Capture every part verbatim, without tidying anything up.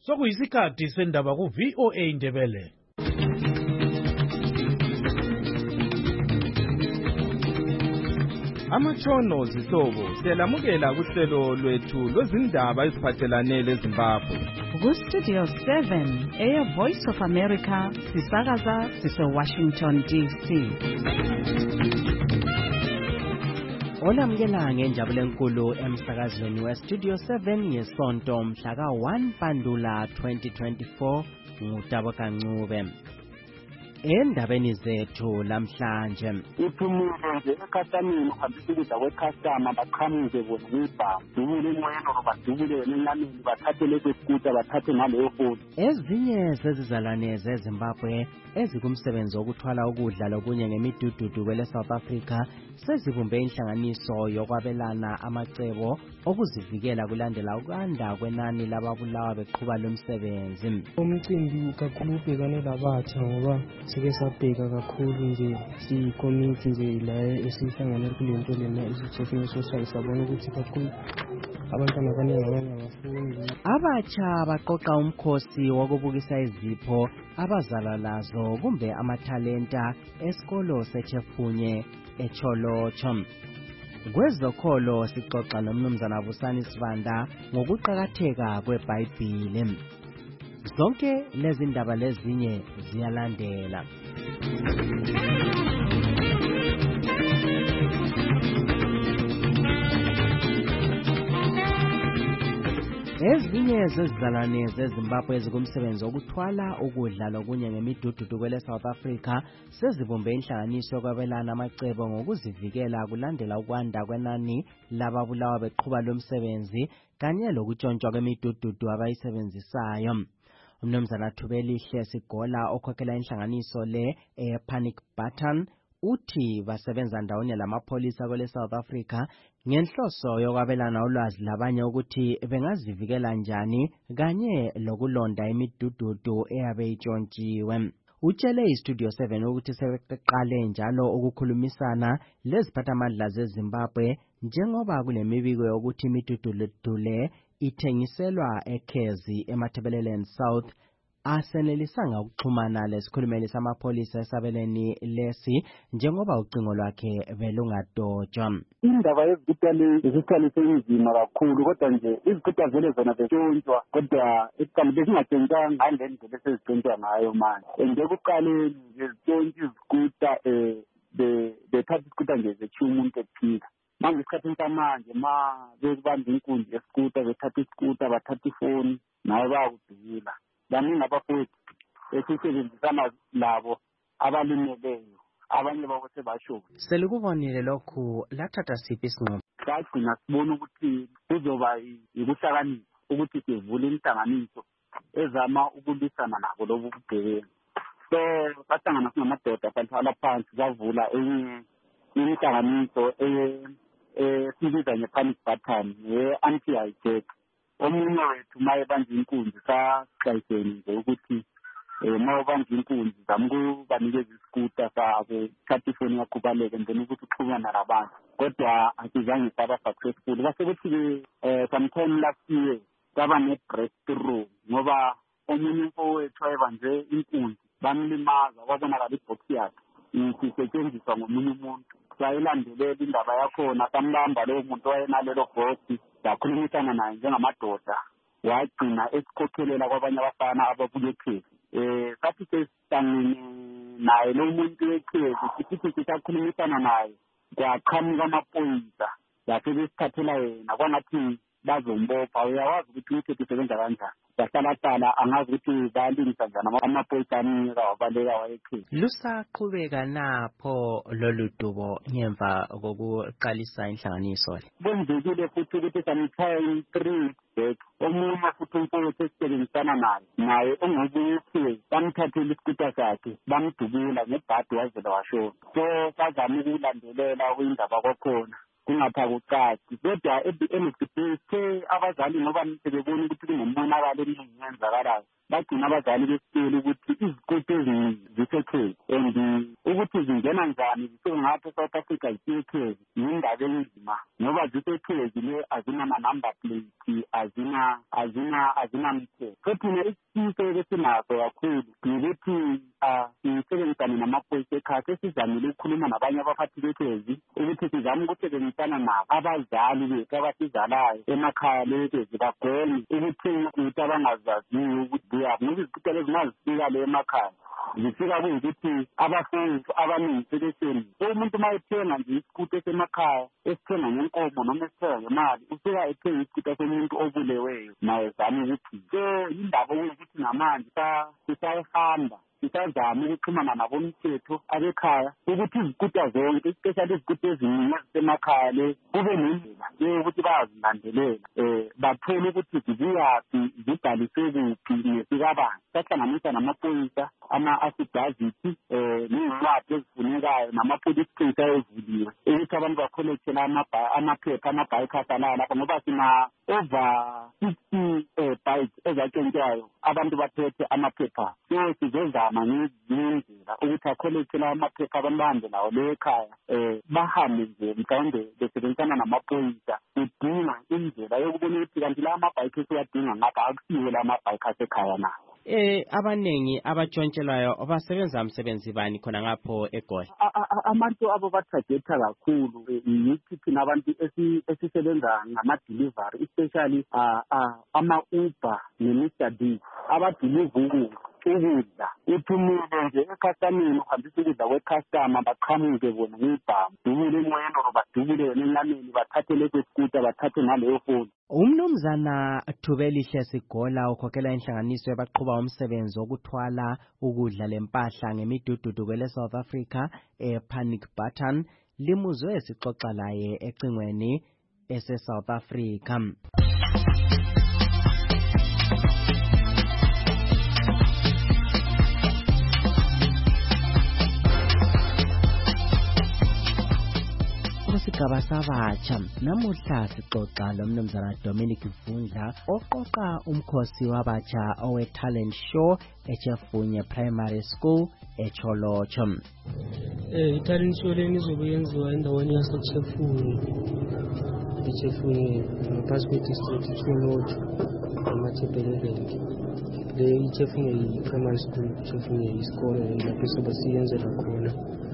sokuyisikhathi sendaba ku V O A Indebele. Amatshono zihlobo selamukela kuhlelo lwethu lwezindaba eziphathelane leZimbabwe. Ku Studio seven, Air Voice of America, sisakaza sise Washington D C. Olamukela ngenjabulo enkulu emsakazweni we Studio seven yesonto mhla ka one Mpandula twenty twenty-four nguTabo Kancube. Endabeni zethu lamhlanje iphumile nje ekhasameni uhambisa ukudla kwekhastama baqhamuke bona kwibhamu dubule emoyeni or badubule wena enyameni bathathe leso skuta bathathe ngaleyo foni. Ezinye zezizalwane zeZimbabwe ezikumsebenzi wokuthwala ukudla lokunye ngemidududu kwele South Africa sezibumbe inhlanganiso yokwabelana amacebo okuzivikela kulandela ukwanda kwenani lababulawa beqhuba lomsebenzi. Umcimbi kakhulu ubhekane labatsha ngoba sike sabheka kakhulu nje si-community nje la esihlangane kulento lena isithekini social sabona ukuthi kakhulu abantwana abaningi abanye abafundi. Abatsha baqoqa umkhosi wokubukisa izipho abazalwa lazo kumbe amathalenta esikolo seChefunye eCholocho. Kwezokholo sixoxa nomnumzana Busani Sivanda ngokuqhakatheka kweBhayibheli. Zonke lezi ndaba lezinye ziyalandela. Ezinye zezizalwane zeZimbabwe ezikumsebenzi wokuthwala ukudla lokunye ngemidududu kwele South Africa sezibumbe inhlanganiso yokwabelana amacebo ngokuzivikela kulandela ukwanda kwenani lababulawa beqhuba lomsebenzi kanye lokutshontshwa kwemidududu abayisebenzisayo. Umnumzana Thubelihle Sigola okhokhela inhlanganiso le ePanic Button uthi basebenza ndawonye lamapholisa kwele South Africa ngenhloso yokwabelana ulwazi labanye ukuthi bengazivikela njani kanye lokulonda imidududu eyabe itshontshiwe. Utshele iStudio seven ukuthi sebeqale njalo ukukhulumisana leziphathamandla zeZimbabwe njengoba kulemibiko yokuthi imidududu le ithengiselwa eKezi eMatabeleland South asenelisanga ukuxhumana lesikhulumeli samapholisa esabeleni lesi njengoba ucingo lwakhe belungadotshwa. Indaba yezikuta lezi isikhali senzima kakhulu kodwa nje izikuta vele zona zetshontshwa kodwa isikhali besingatshontshanga ngale ndlela esezitshontshwa ngayo manje. Njekuqaleni nje zitshontshwa izikuta um bethatha isikuta nje zetshiya umuntu ephila. Manje isikhathini samanje ma bekubamba inkunzi yesikuta bethatha isikuta bathatha ifoni nawe bayakudubula. Baningi abafowethu esisebenzisana labo abalimeleyo abanye babo sebasho. Selikubonile lokhu lathatha siphi isinqumo? Sagcina sibona ukuthi kuzoba yikuhlakanipha ukuthi sivule inhlanganiso ezama ukulwisana nabo lobu bugebengu. So sahlangana singamadoda sahlala phansi savula enye inhlanganiso esibiza nge-Panic Button ye-anti-hijack. Omunye wethu maye banje inkunzi saxhayiseni nje ukuthi um ma ubanje inkunzi zamukubanikeza isikuta sabo thatha ifoni yakho ubaleke then ukuthi uxhumana nabantu kodwa asizange saba successful. Base kuthi-ke um sometime last year saba ne-breakthrough ngoba omunye umfowethu wayebanje inkunzi bamlimaza kwabonakala ibhoksi yakhe isisetshenziswa ngomunye umuntu. Sayilandelela indaba yakhona sambamba lowo muntu wayenalelo bhoksi sakhulumisana naye njengamadoda wagcina esikhokhelela kwabanye abafana ababuye eKezi. Um sathi sesihlangene naye lo muntu weKezi sithi sisakhulumisana naye kwaqhamuka amaphoyisa yase besithathela yena kwangathi bazombopha. Uyawazi ukuthi umthetho usebenza kanjani. Yahlalahlala angazi ukuthi bayalungisa njani amaphoyisa anika wabaleka wayeKezi. Lusaqhubeka napho lolu dubo ngemva kokuqalisa inhlanganiso le? Kwenzekile futhi ukuthi sometime three weeks back omunye futhi umfowethu esisebenzisana naye naye ongokuthi bamthathela isikuta sakhe bamdubula ngebhadi wazela washona. So bazama ukulandelela kwindaba kwakhona kungatha kucaci kodwa at the end of the day se abazali ngoba sebebona ukuthi kunomonakalo eminingi yenzakalayo bagcina abazali besitshela ukuthi izikuta eziningi ziseKezi and ukuthi zingena njani zisengapha eSouth Africa ziseKezi yindaba enzima ngoba zisekhezi le azinama-number plate, azina azina azinamthetho. Futhi ne-isifiso esinaso kakhulu ukuthi um sisebenzisane namaphoyisa ekhaya. Sesizamile ukukhuluma nabanye abaphathi bekhezi ukuthi sizame ukusebenzisana nabo abazali bethu abasizalayo emakhaya lekhezi bagweme ukuthenga ukuthi abangazaziyo ukuthi buyaphi, ngoba izikutelo ezingazifika le emakhaya zifika kuyikuthi abafundi abaningi sebeseni. Umuntu uma ethenga nje isikuta esemakhaya esithenga ngenkomo noma esithenga ngemali, ufika ethenga isikuta somuntu obuleweyo naye zame ukuthi. So yindaba ukuthi namanje sisayihamba sisazama ukuxhumana nabomthetho abekhaya ukuthi izikuta zonke, especially izikuta eziningi ezisemakhaya le, kube nendlela yokuthi bayazilandelela, um bathole ukuthi zibuyaphi, zibhaliswe kuphi nesikabani. Sahlanganisa namaphoyisa, ama-affidavit, um ney'ncwadi ezifunekayo nama-police case ayevuliwe ukuthi abantu bakholekthele amaphepha ama-bikers alaya lapha, ngoba sina over sixty um bikes ezatshontshwayo abantu baphethe amaphepha. So sizozama ngezindlela ukuthi akholekthele amaphepha abantu bahambe lawo le ekhaya, um bahambe nje mhlawumbe besebenzisana namaphoyisa kudinga indlela yokubona ukuthi kanti la amabhayiki esiwadinga ngapha akusiwo la amabhayiki asekhaya na. Eh abanengi abatshontshelwayo basebenza umsebenzi bani khona ngapho eGoli? Abantu abo batargetha kakhulu yithi thina abantu esisebenza ngama-delivery, especially ama-Uber ne-Mister D abadiliva ukudla. Uthumile nje ekhastameni uhambisa ukudla kwekhastama, baqhamuke bona ngibhamu, dubule emoyeni or badubule yona enyameni, bathathe leso skuta, bathathe ngaleyo foni. Umnumzana Thubelihle Sigola ukhokhela inhlanganiso yabaqhuba umsebenzi wokuthwala ukudla lempahla ngemidududu kwele South Africa ePanic Button limuzwe sixoxa laye ecingweni ese South Africa. Kusigaba sabatsha namuhla sixoxa lomnumzana Dominic Vundla oqoqa umkhosi wabatsha owe talent show eChefunye Primary School eCholocho. Eh talent show leni izobe yenziwa endaweni yaseChefunye. eChefunye ngaphansi district Cholocho amathebelele. Le iChefunye Primary School, iChefunye isikole lapho sobe siyenzela khona.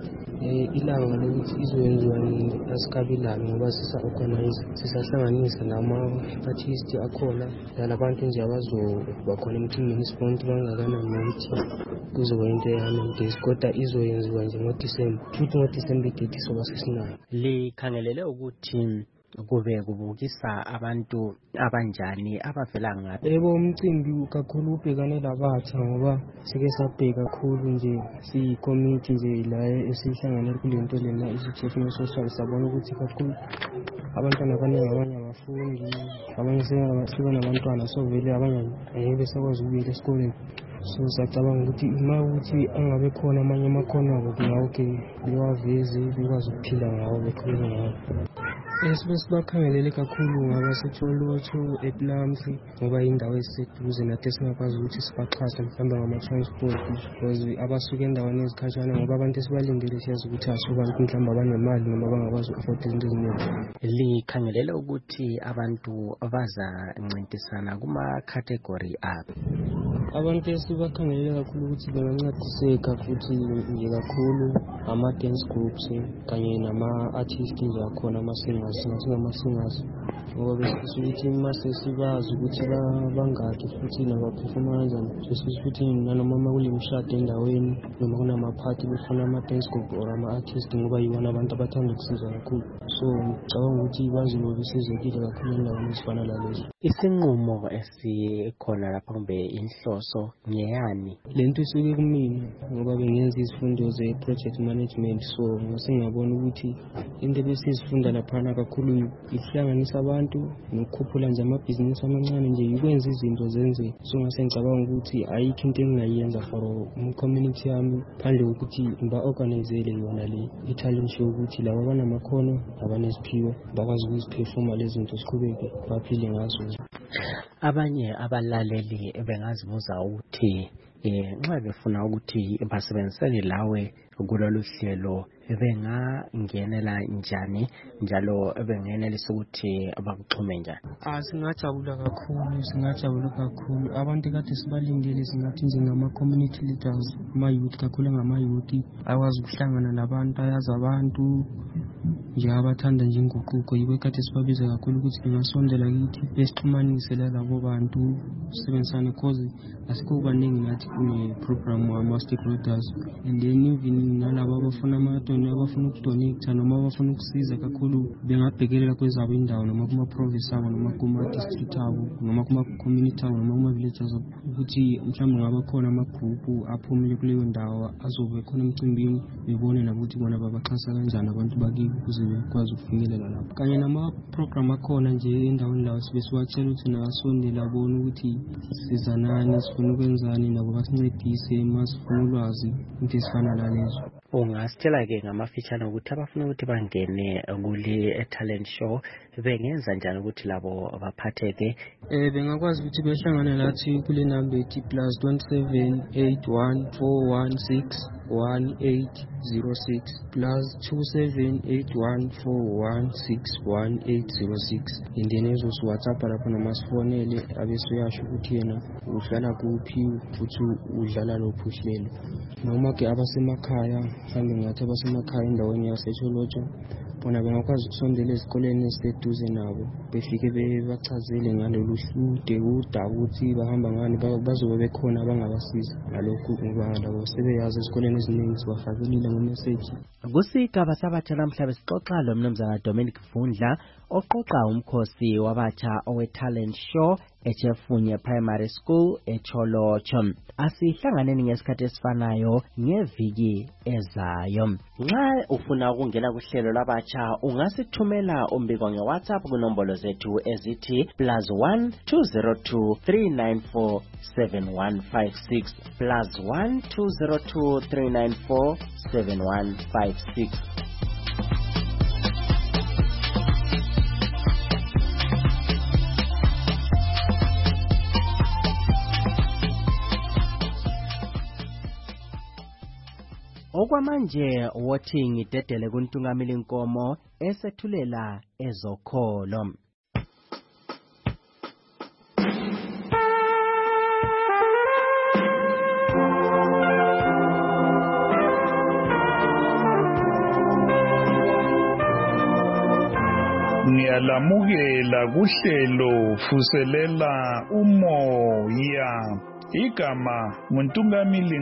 Eh ilanga lokuthi izoyenziwa asikabilani ngoba sisa-organize, sisahlanganisa nama-artist akhona nalabantu nje abazoba khona emthini isponti bangakanani nokuthi kuzoba into eyami kodwa izoyenziwa nje ngoDisemba, futhi ngoDisemba idate soba sesinayo. Likhangelele ukuthi kube kubukisa abantu abanjani abavela ngaphi? Yebo, umcimbi kakhulu ubhekane labatsha ngoba sike sabheka kakhulu nje siyi-committee nje la esihlanganele kule nto lena isiChefunye social, sabona ukuthi kakhulu abantwana abaningi, abanye abafundi, abanye sebasuka nabantwana, so vele abanye angeke besakwazi ukuyela esikoleni. So sacabanga ukuthi uma ukuthi angabe khona amanye amakhono abo kungawo-ke bewaveze, bekwazi ukuphila ngawo, bekhulele ngawo. Esibe sibakhangelele kakhulu ngaba seCholocho, ePlums ngoba indawo eziseduze nathi esingakwazi ukuthi sibaxhase mhlawumbe ngama-transport because abasuka endaweni ezikhatshana, ngoba abantu esibalindele siyazi ukuthi asuka mhlawumbe abanemali noma bangakwazi uku-afford izinto eziningi. Likhangelele ukuthi abantu bazancintisana kuma-category aphi? Abantu esibakhangelele kakhulu ukuthi bengancediseka futhi nje kakhulu ama-dance groups kanye nama-artists nje akhona, ama-singers, singama-singers ngoba besifisa ukuthi mase sibazi ukuthi bangaki futhi nabaphefoma kanjani. Sesifisa ukuthi nanoma uma kulemishado endaweni noma kunamaphathi befuna ama-dance group or ama-artist ngoba yiwona abantu abathanda ukusiza kakhulu. So ngicabanga ukuthi bazobe besizekile kakhulu endaweni ezifana lalezo. Isinqumo esikhona lapha kumbe inhloso ngeyani? Le nto isuke kumina ngoba bengenza izifundo ze-project management, so ngasengabona ukuthi into ebesizifunda laphana kakhulu ihlanganisa abantu nokukhuphula nje amabhizinisi amancane nje yikwenza izinto zenze. So ngasengicabanga ukuthi ayikho into engingayenza for community yami phandle ukuthi ngiba-organizele yona le i-talent show ukuthi laba abanamakhono abanesiphiwo bakwazi ukuziphefoma lezi zinto, siqhubeke baphile ngazo. Abanye abalaleli bengazibuza ukuthi eh nxa befuna ukuthi basebenzisane lawe kulolu hlelo bengangenela njani njalo bengenelisa ukuthi bakuxhume njani? Ah singajabula kakhulu singajabula kakhulu abantu kade sibalindele singathi njengama community leaders ama youth kakhulu ngama youth akwazi ukuhlangana nabantu ayazi abantu nje abathanda nje inguquko yibe kade sibabiza kakhulu ukuthi bengasondela kithi besixhumanise labo bantu sisebenzisane cause asikho baningi nathi kune program wama stakeholders and then even nalabo abafuna amadoni abafuna ukudonate noma abafuna ukusiza kakhulu bengabhekelela kwezabo indawo noma kuma province abo noma kuma district abo noma kuma community abo noma kuma villages ukuthi mhlawumbe ngaba khona ama group aphumile kuleyo ndawo azobe khona emcimbini bebone nakuthi bona babaxhasa kanjani abantu bakibo ukuze bekwazi ukufinyelela lapho kanye nama program akhona nje endaweni lawo sibe siwatshela ukuthi nasondela bona ukuthi sizanani sifuna ukwenzani nabo basincedise masifuna ulwazi into esifana nalezo. Ungasitshela ke ngamafitshane ukuthi abafuna ukuthi bangene kule talent show bengenza njani ukuthi labo baphatheke? Eh bengakwazi ukuthi behlangane lathi kule number ethi plus two seven eight one four one six one eight zero six plus two seven eight one four one six one eight zero six. Indenezo WhatsApp lapho noma sifonele abesuyasho ukuthi yena uhlala kuphi futhi udlala lophu uhlelo. Noma ke abasemakhaya mhlawumbe ngathi abasemakhaya endaweni yaseTsholotsho bona bengakwazi ukusondela ezikoleni eziseduze nabo befike bebachazele ngalolu hlude uda ukuthi bahamba ngani bazobe bekhona abangabasiza ngalokhu ngoba labo sebeyazi ezikoleni eziningi sibafakelile ngomessage. Kusigaba sabatsha namhlanje sixoxa lo mnumzana Dominic Vundla oqoqa umkhosi wabatsha owe talent show eChefunye Primary School eTsholotsho. Asihlanganeni ngesikhathi esifanayo ngeviki ezayo. Nxa ufuna ukungena kuhlelo labatsha ungasithumela umbiko ngeWhatsApp kunombolo zethu ezithi plus one two zero two three nine four seven one five six plus one two zero two three nine four seven one five six. Okwamanje wothi ngidedele kuntungamili inkomo esethulela ezokholo. Ngiyalamukela kuhlelo Vuselela Umoya. Igama nguNtungamili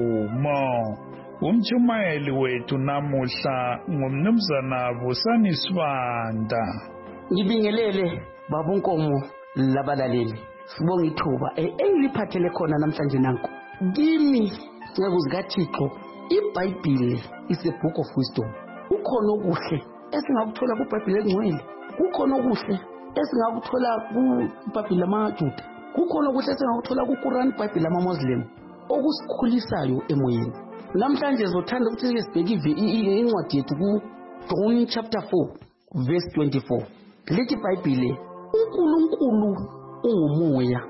Nkomo. Umchumayeli wethu namuhla ngumnumzana Vusani Sibanda. Ngibingelele baba Nkomo labalaleli. Sibonga ithuba engiliphathele khona namhlanje nanku. Kimi ngekuzikaThixo iBhayibheli is a book of wisdom. Ukhona okuhle esingakuthola kuBhayibheli engcwele. Kukhona okuhle esingakuthola kuBhayibheli lamaJuda. Kukhona okuhle esingakuthola kuQuran iBhayibheli lamaMuslim. Okusikhulisayo emoyeni. Namhlanje zothanda ukuthi sibheke incwadi yethu ku John chapter four verse twenty-four. Lithi iBhayibheli uNkulunkulu ungumoya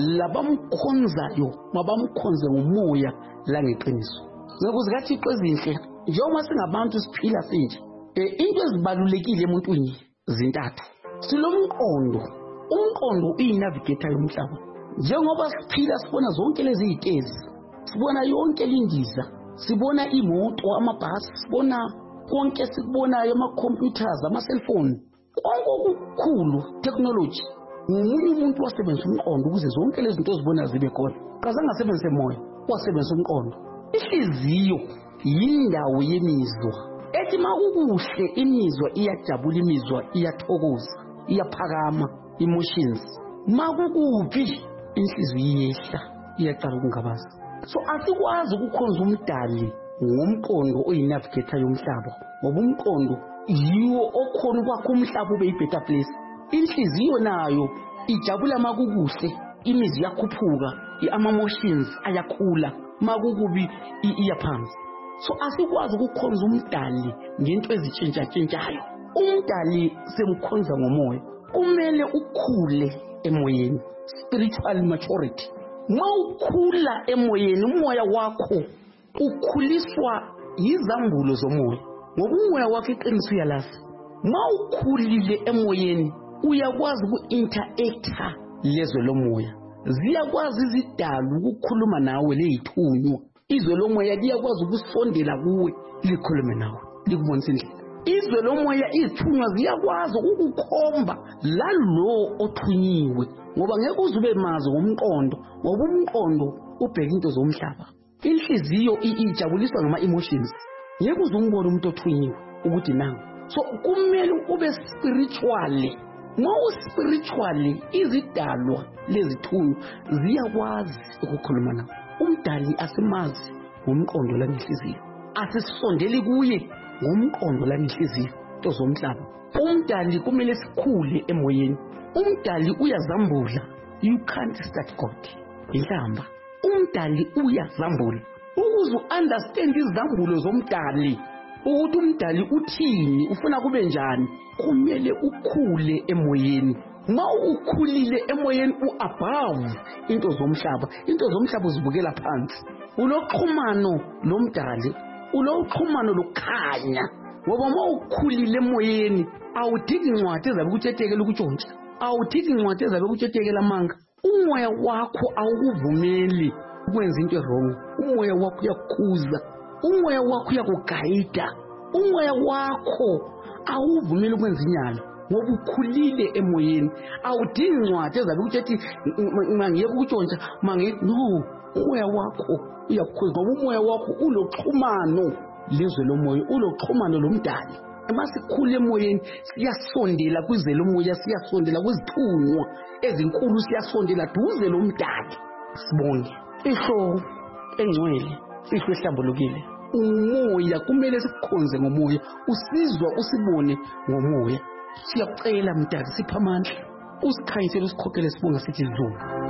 labamkhonzayo mabamkhonze ngomoya langeqiniso. NgekuzikaThixo ezinhle njengoba singabantu siphila sinje into ezibalulekile emuntwini zintathu. Silomqondo, umqondo uyinavigator yomhlaba. Njengoba siphila sibona zonke lezi izitezi, sibona yonke lindiza, sibona imoto, amabhasi, sibona konke sikubonayo, ama-computers, ama-cellphone, konke okukhulu technology. Umunye umuntu wasebenzisa umqondo ukuze zonke lezi zinto zibona zibe khona. Qazange asebenzise moya, wasebenzisa umqondo. Ihliziyo yindawo yemizwa. Ethi makukuhle imizwa iyajabula, imizwa iyathokoza, iyaphakama, emotions. Makukubi inhliziyo iyehla, iyaqala ukungabaza. So asikwazi ukukhonza umdali ngomqondo oyinavigator yomhlaba. Ngoba umqondo yiwo okhona ukwakha umhlaba ube i-better place. Inhliziyo nayo ijabula makukuhle, imizwa iyakhuphuka, ama-emotions ayakhula, makukubi iyaphansi. So asikwazi ukukhonza umdali ngento ezitshintsha-tshintshayo. Umdali semkhonza ngomoya. Kumele ukhule emoyeni, spiritual maturity. Mawukhula emoyeni umoya wakho ukhuliswa yizambulo zomoya. Ngoba umoya wakho iqiniso uyalazi. Mawukhulile emoyeni uyakwazi uku-interacta lezwe lomoya. Ziyakwazi izidalu ukukhuluma nawe lezithunywa. Izwe lomoya liyakwazi ukusondela kuwe likhulume nawe likubonisa indlela. Izwe lomoya izithunywa ziyakwazi ukukukhomba lalo othunyiwe ngoba ngeke uzube mazi ngomqondo ngoba umqondo ubheka into zomhlaba. Inhliziyo ijabuliswa ngama emotions. Ngeke uzumbone umuntu othunyiwe ukuthi nangu. So kumele ube spiritually. Mawu spiritually izidalwa lezithunywa ziyakwazi ukukhuluma nawe. Umdali asimazi ngomqondo lanhliziyo. Asisondeli kuye ngomqondo lanhliziyo into zomhlaba. Umdali kumele sikhule emoyeni. Umdali uyazambula. You can't start God. Inhlamba. Umdali uyazambula. Ukuze understand izambulo zomdali. Ukuthi umdali uthini, ufuna kube njani, kumele ukhule emoyeni. Ma ukhulile emoyeni uabove into zomhlaba. Into zomhlaba uzibukela phansi. Uloxhumano lomdali, uloxhumano lokukhanya. Ngoba ma ukhulile emoyeni awudingi incwadi ezabe kutshetekela ukutshontsha. Awudingi incwadi ezabe kutshetekela amanga. Umoya wakho awukuvumeli ukwenza into wrong. Umoya wakho uyakukhuza. Umoya wakho uyakuguide. Umoya wakho awuvumeli ukwenza inyalo. Ngoba ukhulile emoyeni. Awudingi incwadi ezabe kutshethi mangiyeke ukutshontsha, mangiyeke no. Umoya wakho uyakukhuza ngoba umoya wakho uloxhumano lezwe lomoya, uloxhumano lomdali. Emasikhule emoyeni siyasondela kwizwe lomoya, siyasondela kwizithunywa ezinkulu, siyasondela duze lomdali. Sibonge ihlo engcwele, ihlo ehlambulukile. Umoya kumele sikukhonze ngomoya, usizwa usibone ngomoya. Siyakucela mdali sipha amandla, usikhanyisele usikhokhele sibonga sithi dlula.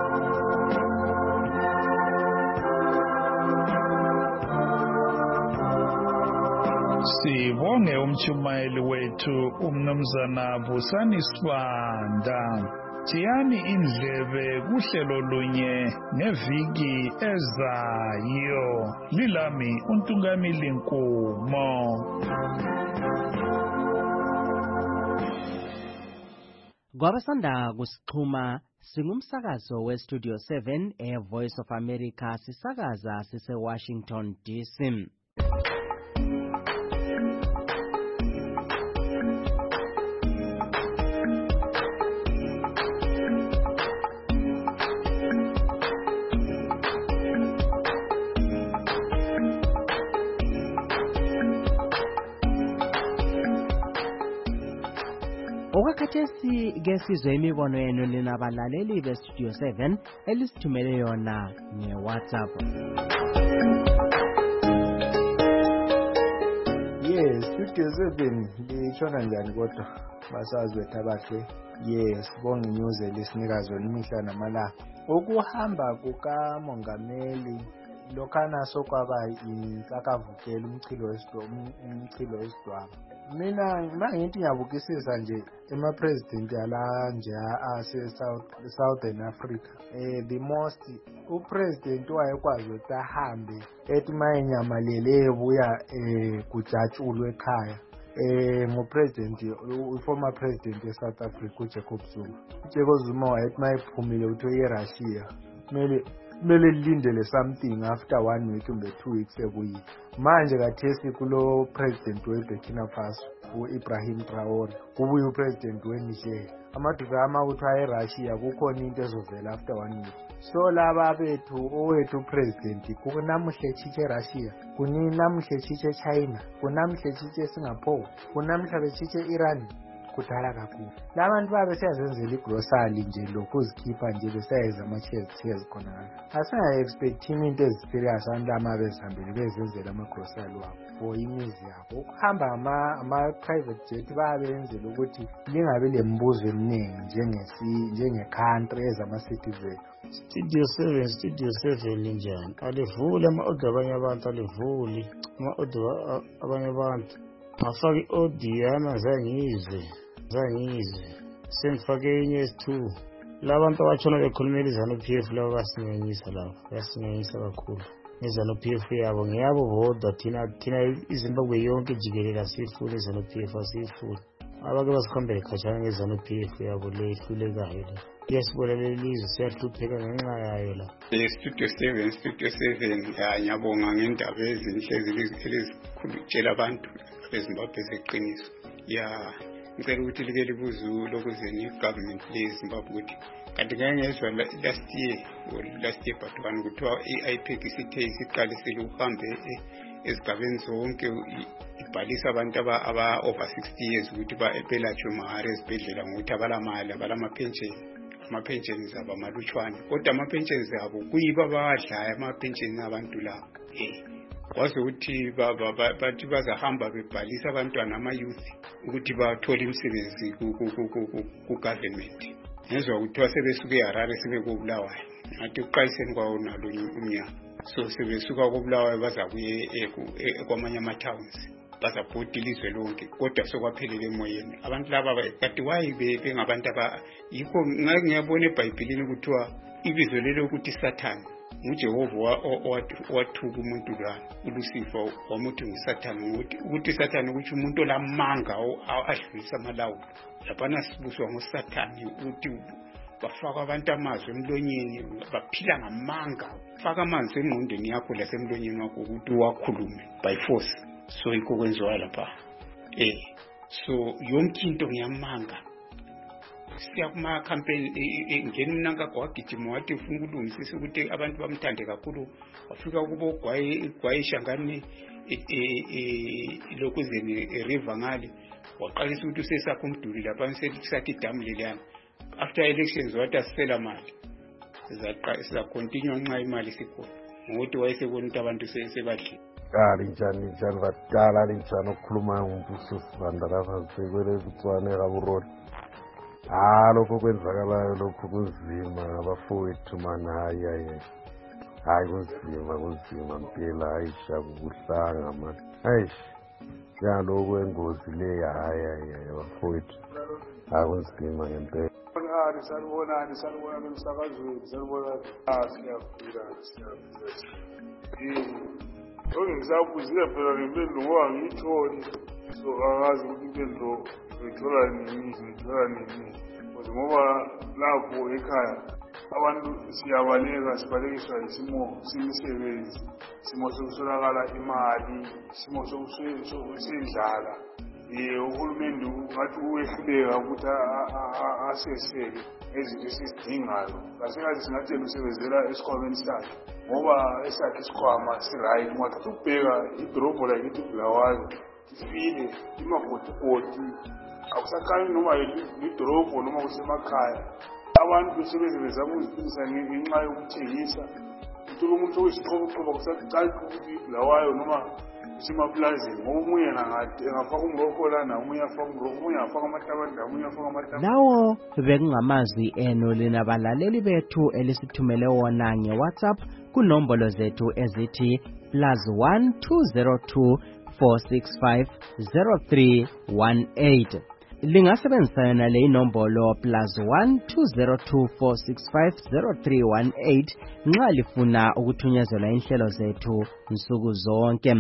Sibonge umchumayeli wethu umnumzana Busani Sibanda. Tiyani indlebe kuhlelo lunye ngeviki ezayo. Lilami uNtungamili Nkumo. Kwabasanda kusixhuma singumsakazo we Studio seven e Voice of America sisakaza sise Washington D C. Okwakhathesi ke sizwe imibono yenu linabalaleli be Studio seven elisithumele yona nge WhatsApp. Yes, Studio seven litshona njani kodwa basazi wethu abahle. Yes, bonke news elisinika zona imihla namalanga. Ukuhamba kukamongameli lokhana sokwaba inhlakavukela umchilo wesidwaba umchilo wesidwaba. Mina mangithi ngiyabukisisa nje ema president yala nje ase South Southern Africa, eh the most u president wayekwazi ukuthi ahambe ethi mayenyamalele ebuya eh kujatshulwe ekhaya. Eh ngo president u former president e South Africa uJacob Zuma. uJacob Zuma wayethi mayephumile uthi eRussia mele mele lindele something after one week kumbe two weeks ekuyi. Manje kathesi kulo president we Burkina Faso uIbrahim Traore, kubuye upresident weNiger. Amadoda amawuthiwa eRussia kukhona into ezovela after one week. So laba bethu owethu president kunamuhle chiche eRussia, kuninamuhle chiche eChina, kunamuhle chiche eSingapore, kunamhla bechiche eIran. Kudala kakhulu. Labantu babe siyazenzela igrocery nje lokho uzikhipha nje besayeza ama-chairs chairs khona. Asinga expecting into eziserious abantu ama bezihambele bezenzela ama-grocery wabo for imizi yabo. Ukuhamba ama ama private jet babenzela ukuthi lingabe lembuzo eminingi njengesi njenge country ezama citizen. Studio seven Studio seven njani? Alivule ama-order abanye abantu alivuli. Ama-order abanye abantu. Afaki audio yana zangizwe. Zangizwe sengifake enye S two labantu abatshona bekhulumela iZANU-P F labo basingenyisa labo basingenyisa kakhulu iZANU-P F yabo ngeyabo bodwa thina thina iZimbabwe yonke jikelele asiyifuni iZANU-P F asiyifuni abake basikhombele khatshana ngeZANU-P F yabo le ihlulekayo la iyasibona leli lizwe siyahlupheka ngenxa yayo la. Studio seven Studio seven ngiyabonga ngendaba ezinhle ezikhulutshela abantu beZimbabwe zeqiniso ya ngicela ukuthi like libuze lokuzeni igovernment leZimbabwe ukuthi kanti ngeke ngezwe last year or last year but one kuthiwa i-I P E C isithe isiqalisile uhambe ezigabeni zonke ibhalisa abantu aba over sixty years ukuthi belatshwe mahara ezibhedlela ngokuthi abalamali abalamapensheni amapensheni abo amalutshwane kodwa amapensheni abo kuyiba bawadlaya amapensheni abantu labo kwazi ukuthi bathi bazahamba bebhalisa abantwana ama-youth ukuthi bathole imisebenzi ku-government ngezwa kuthiwa sebesuke eHarare sebekobulawayo ngathi uqayiseni kwawo nalo umnyaka so sebesuka kobulawayo bazakuye kwamanye ama-towns bazabhodi ilizwe lonke kodwa sokwaphelele emoyeni abantu laba kati wayi bengabantu yikho ngake ngiyabona eBhayibhelini kuthiwa ibizo lelo ukuthi Sathane nguJehova owathuka umuntu la uLucifer wamuthi nguSathane ukuthi Sathane ukuthi umuntu olamanga adlulisa amalawulo laphana sibuswa nguSathane ukuthi bafaka abantu amazwi emlonyeni baphila ngamanga faka amanzi engqondweni yakho lasemlonyeni wakho ukuthi wakhulume by force so yikho kwenziwa lapha eh so yonke into ngiyamanga siya kuma campaign ngeni nanka kwagijima wathi ufuna ukulungisisa ukuthi abantu bamthande kakhulu wafika kubo gwaye gwaye shangani lokuzeni river ngali waqalisa ukuthi usesakho umduli lapha ngisakhi dam leliyana after elections wathi asela mali siza continue nxa imali sikhona ngokuthi wayesebona ukuthi abantu sebadli kali njani njani badala linjani okukhuluma ngumbuso sibanda lapha sikwele kutswane kaburoni ah lokho kwenzakalayo lokho kunzima abafowethu mana hayi hayi hayi kunzima kunzima mpela ayisha kubuhlanga manje ayish yaloko engozi le hayi hayi abafowethu akunzima ngempela Ari salibonani salibonani emsakazweni salibonani ah siyafika siyafika ngizabuzile phela ngempendulo ngoba ngiyitholi so akazi ukuthi impendulo ngiyithola nini ngiyithola nini ngoba lapho ekhaya abantu siyabaleka sibalekiswa isimo semisebenzi isimo sokuswelakala imali isimo sokusindlala uhulumende ngathi uwehluleka ukuthi asesele ezinto esizidingayo kasengathi singathi lusebenzela esikhwameni sakhe ngoba esakhe isikhwama sirayithi ungathatha ukubheka idorobho lakithi Bulawayo ifile imagodikodi akusakhanyi noma lidorobho noma kusemakhaya abantu besebenze bezama ukuziphilisa ngenxa yokuthengisa uthola umuntu oyisixhoboxhobo kusacaca ukuthi Bulawayo noma usemapulazini ngoba umunye engafaka umrokho lana umunye afaka umrokho umunye afaka amatabanda umunye afaka amatabanda lawo bekungamazwi eno lina balaleli bethu elisithumele wona ngeWhatsApp kunombolo zethu ezithi plus one two zero two four six five zero three one eight lingasebenzisa yona le inombolo plus one two zero two four six five zero three one eight nxa lifuna ukuthunyezela inhlelo zethu nsuku zonke.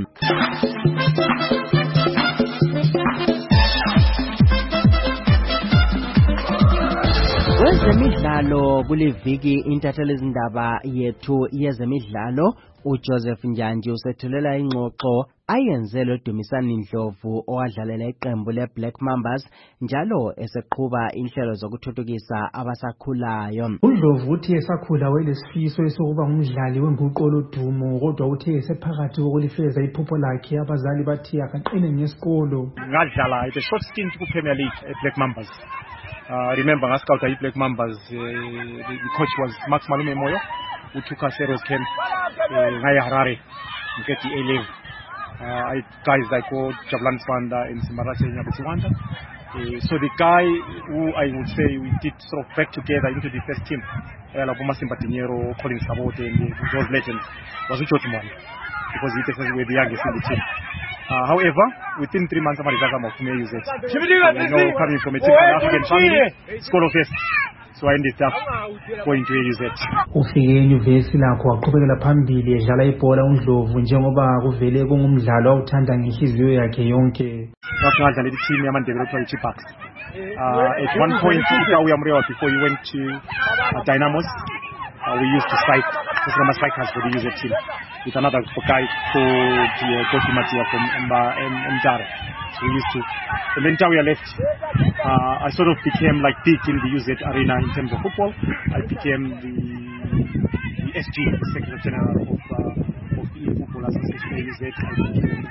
Kwezemidlalo kuliviki intatheli izindaba yethu yezemidlalo uJoseph Njanji usethulela ingxoxo ayenzelwe Dumisani Ndlovu owadlalela iqembu leBlack Mambas njalo eseqhuba inhlelo zokuthuthukisa abasakhulayo. uNdlovu uthi esakhula welesifiso sokuba ngumdlali wenguqolo dumo kodwa uthe esephakathi kokulifeza iphupho lakhe abazali bathi akaqine ngesikolo. Ngadlala the short stint kuPremier League eBlack Mambas. Uh, remember ngasikauta iBlack Mambas uh, the, the coach was Max Malume Moyo who took us Heroes Camp ngaya uh, Harare get the A level. Uh, I guys like oh, Jabulani Sibanda and Simarache Nyabuchiwanda. Uh, so the guy who I would say we did sort of back together into the first team, uh, like Masimba Dinero, Colin Sabote, and those legends was Ucho Tumani because we were the youngest in the team. Uh, however, within three months, I'm use it. Uh, you know, coming from a typical African family, school of first. So I ended up going to A U Z. Ufike enyuvesi lakho waqhubekela phambili edlala ibhola uNdlovu njengoba kuvele kungumdlalo awuthanda ngenhliziyo yakhe yonke. Ngadlala i-team yamandebele okuthiwa i-Chipax. Uh, at one point, Itaú Mrewa, before he went to uh, Dynamos, uh, we used to strike, the strikers for the U Z team, with another guy called uh, Kofi Matia from Mdare. So we used to, and then Itaú left, uh, I sort of became like big in the U Z arena in terms of football. I became the, the S G, the Secretary General of, uh, of the Football Association of U Z. I became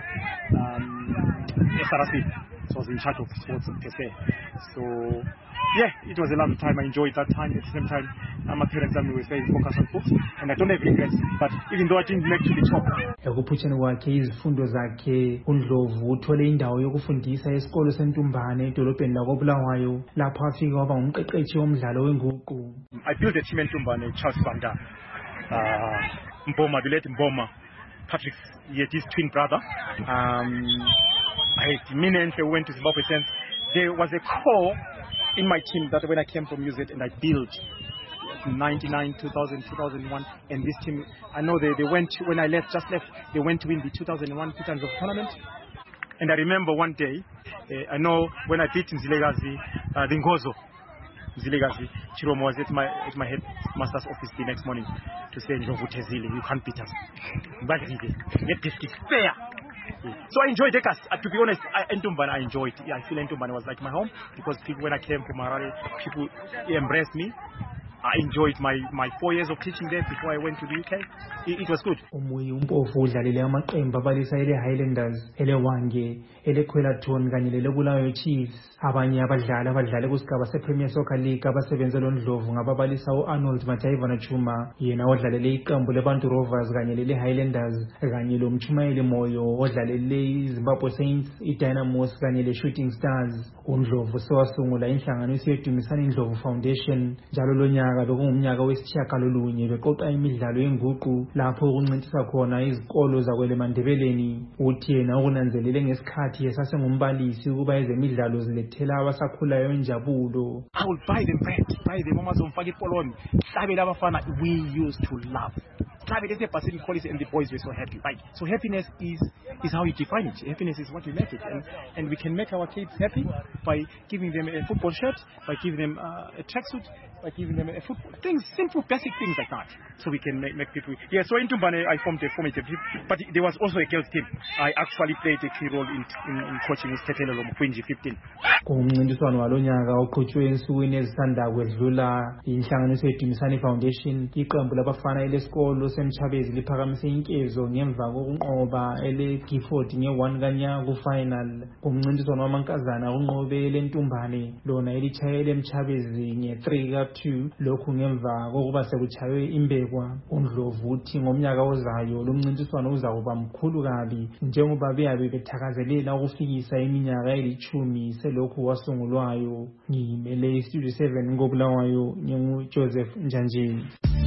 um, S R C. So I was in charge of sports per se. So yeah, it was a lovely time. I enjoyed that time. At the same time, uh, my parents and me were very focused on books, and I don't have regrets. But even though I didn't make to the top. Ekuphutsheni kwakhe izifundo zakhe uNdlovu uthole indawo yokufundisa esikolo seNtumbane edolobheni lakoBulawayo lapho afike waba ngumqeqeshi womdlalo wenguqu. I built a team in Tumbane, Charles Banda, uh, Mboma, the late Mboma, Patrick, yeah, his twin brother. Um, I imminently went to Zimbabwe since there was a core in my team that when I came from U Z and I built ninety-nine, two thousand, two thousand one, and this team, I know they, they went, when I left, just left, they went to win the two thousand one Titans of tournament. And I remember one day, uh, I know when I beat Nzilegazi, uh, the Ngozo, Nzilegazi, Chiromo was at my, at my headmaster's office the next morning to say, Ndlovu Tezile, you can't beat us. But get this is fair. So I enjoyed Dekas. Uh, to be honest, I, Ntumbane I enjoyed. Yeah, I feel Ntumbane was like my home because people, when I came from Harare, people embraced me. I enjoyed my, my four years of teaching there before I went to the U K. It, it was good. Umuyi uMpofu udlalele amaqembu abalisa ele Highlanders, ele Wange, ele Kwelathon kanye lele Bulawayo Chiefs. Abanye abadlali abadlala kusigaba sePremier Soccer League abasebenzela uNdlovu ngababalisa uArnold Mataiva Chuma, yena odlalele iqembu leBantu Rovers kanye lele Highlanders, kanye lo Mchumayeli Moyo odlalele iZimbabwe Saints, iDynamos kanye le Shooting Stars. uNdlovu sewasungula inhlanganiso yeDumisani Ndlovu Foundation njalo lo nyaka bekungumnyaka wesishiyagalolunye beqoqa imidlalo yenguqu lapho kuncintiswa khona izikolo zakwele Mandebeleni. Uthi yena ukunanzelele ngesikhathi esasengumbalisi ukuba ezemidlalo zilethela abasakhulayo injabulo. I will buy them bread, buy them amazomfaka ipoloni. Hlabe labafana we used to love. Hlabe lethe passing policy and the boys were so happy. Right? So happiness is is how you define it. Happiness is what you make it, and and we can make our kids happy by giving them a football shirt, by giving them uh, a tracksuit, by giving them a football things, simple basic things like that. So we can make, make people. Yeah. So in Tumbane I formed a formative team, but there was also a girls team. I actually played a key role in in, in coaching with Tetelelo Mkwinji fifteen. Kumncintiswano walonyaka oqhutshwe ensukwini ezisanda kwedlula inhlanganiso yeDumisani Foundation iqembu labafana elesikolo seMchabezi liphakamise inkezo ngemva kokunqoba ele Gifford nge one kanya ku final. Kumncintiswano wamankazana unqobe leNtumbane lona elichayele eMchabezi nge three ka two lokhu ngemva kokuba sekuchaywe imbekwa. uNdlovu uthi ngomnyaka ozayo lo mncintiswano uzakuba mkhulu kabi njengoba beyabe bethakazelela ukufikisa iminyaka elithumi selokhu wasungulwayo. Ngimele Studio seven ngoBulawayo ngingu Joseph Njanjeni.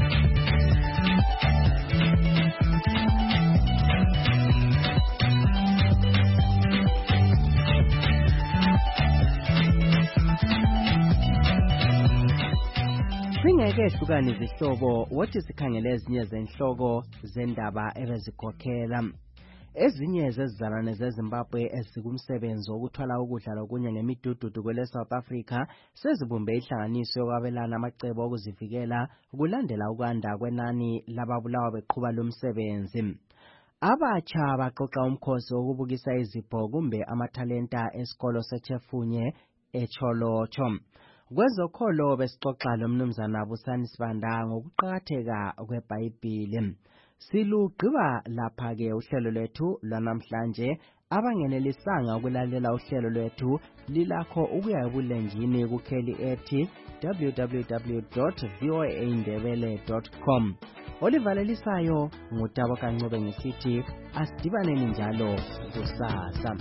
Singeke ehlukane izihlobo wothi sikhangele ezinye zenhloko zendaba ebezikhokhela. Ezinye zezizalwane zeZimbabwe ezikumsebenzi wokuthwala ukudla lokunye ngemidududu kwele South Africa sezibumbe ihlanganiso yokwabelana amacebo okuzivikela ukulandela ukwanda kwenani lababulawa beqhuba lomsebenzi. Abatsha baxoxa umkhosi wokubukisa izipho kumbe amathalenta esikolo seChefunye eCholocho. Kwezokholo besixoxa lomnumzana Busani Sibanda ngokuqhakatheka kweBhayibheli. Silugqiba lapha ke uhlelo lwethu lwanamhlanje. Abangenelisanga ukulalela uhlelo lwethu lilakho ukuya ebulenjini kukheli ethi w w w dot v o a ndebele dot com. Olivalelisayo ngutabo kancube ngisithi asidibaneni njalo kusasa.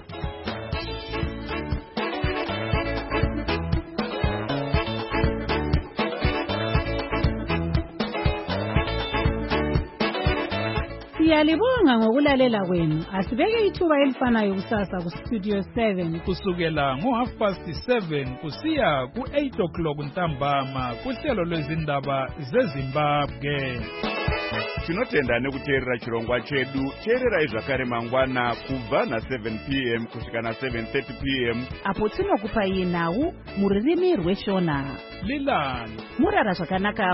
Siyalibonga ngokulalela kwenu. Asibeke ithuba elifanayo kusasa ku Studio seven kusukela ngo half past seven kusiya ku eight o'clock ntambama kuhlelo lwezindaba zeZimbabwe. Tinotenda nekuteerera chirongwa chedu. Teererai zvakare mangwana kubva na seven p m kusvika na seven thirty p m apo tinokupai nhau mururimi rweshona. Lilani Murara zvakanaka.